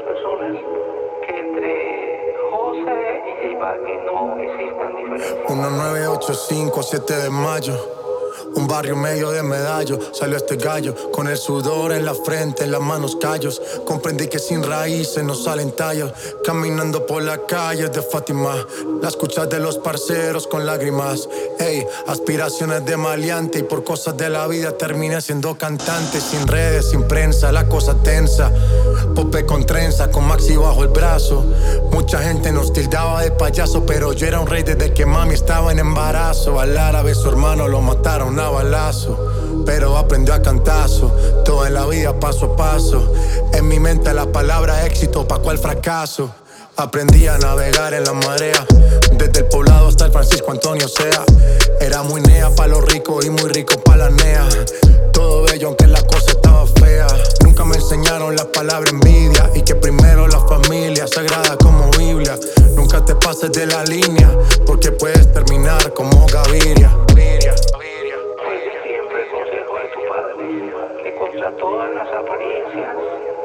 personas que entre José y J Balvin no existan diferencias. 1985, 7 de mayo. Un barrio medio de Medallo, salió este gallo con el sudor en la frente, en las manos callos. Comprendí que sin raíces no salen tallos. Caminando por las calles de Fátima, las escuchas de los parceros con lágrimas. Ey, aspiraciones de maleante y por cosas de la vida terminé siendo cantante. Sin redes, sin prensa, la cosa tensa. Pope con trenza, con Maxi bajo el brazo. Mucha gente nos tildaba de payaso, pero yo era un rey desde que mami estaba en embarazo. Al árabe su hermano lo mataron a balazo, pero aprendió a cantazo. Todo en la vida paso a paso. En mi mente la palabra éxito, pa' cuál fracaso. Aprendí a navegar en la marea, desde el poblado hasta el Francisco Antonio Sea. Era muy nea pa' los ricos y muy rico pa' la nea. Todo bello aunque la cosa estaba fea. Nunca me enseñaron la palabra envidia, y que primero la familia, sagrada como Biblia. Nunca te pases de la línea, porque puedes terminar como Gaviria. Que contra todas las apariencias,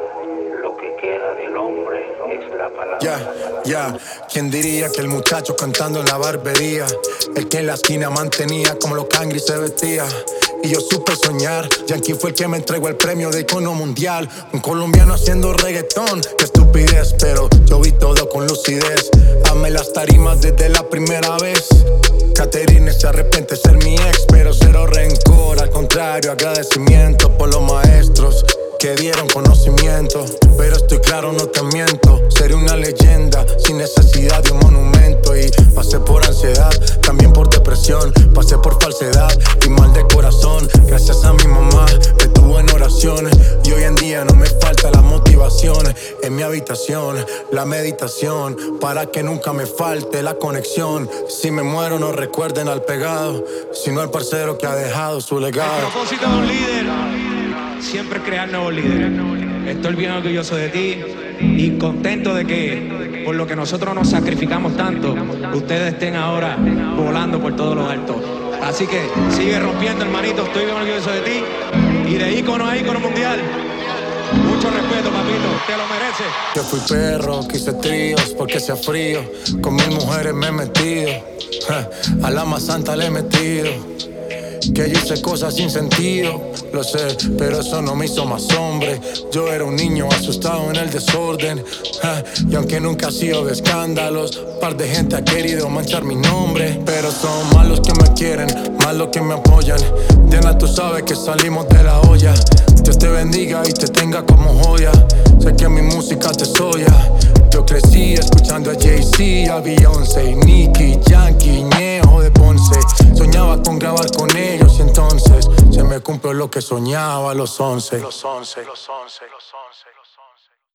lo que queda del hombre es la palabra. Ya, ¿quién diría que el muchacho cantando en la barbería, el que en la esquina mantenía como los cangri se vestía? Y yo supe soñar, Yankee fue el que me entregó el premio de icono mundial. Un colombiano haciendo reggaetón, qué estupidez, pero yo vi todo con lucidez. Amé las tarimas desde la primera vez. Caterine se arrepiente de ser mi ex, pero cero rencor, al contrario, agradecimiento por los maestros que dieron conocimiento. Pero estoy claro, no te miento, seré una leyenda sin necesidad de un monumento. Y pasé por ansiedad, también por depresión, pasé por falsedad y mal de corazón. Gracias a mi mamá me tuvo en oración, y hoy en día no me falta la motivación. En mi habitación, la meditación, para que nunca me falte la conexión. Si me muero no recuerden al pegado, sino al parcero que ha dejado su legado. El propósito de un líder siempre crear nuevos líderes. Estoy bien orgulloso de ti y contento de que por lo que nosotros nos sacrificamos tanto, ustedes estén ahora volando por todos los altos. Así que sigue rompiendo, hermanito. Estoy bien orgulloso de ti y de ícono a ícono mundial. Mucho respeto, papito, te lo mereces. Yo fui perro, quise tríos porque hacía frío. Con 1000 mujeres me he metido, a la más santa le he metido. Que yo hice cosas sin sentido, lo sé, pero eso no me hizo más hombre. Yo era un niño asustado en el desorden, y aunque nunca he sido de escándalos, par de gente ha querido manchar mi nombre. Pero son más los que me quieren, más los que me apoyan. Diana, tú sabes que salimos de la olla. Dios te bendiga y te tenga como joya. Sé que mi música te soya. Yo crecí escuchando a Jay-Z, a Beyoncé, Nicki, Yankee, Ñejo de Ponce. Soñaba con grabar con ellos y entonces se me cumplió lo que soñaba a los 11.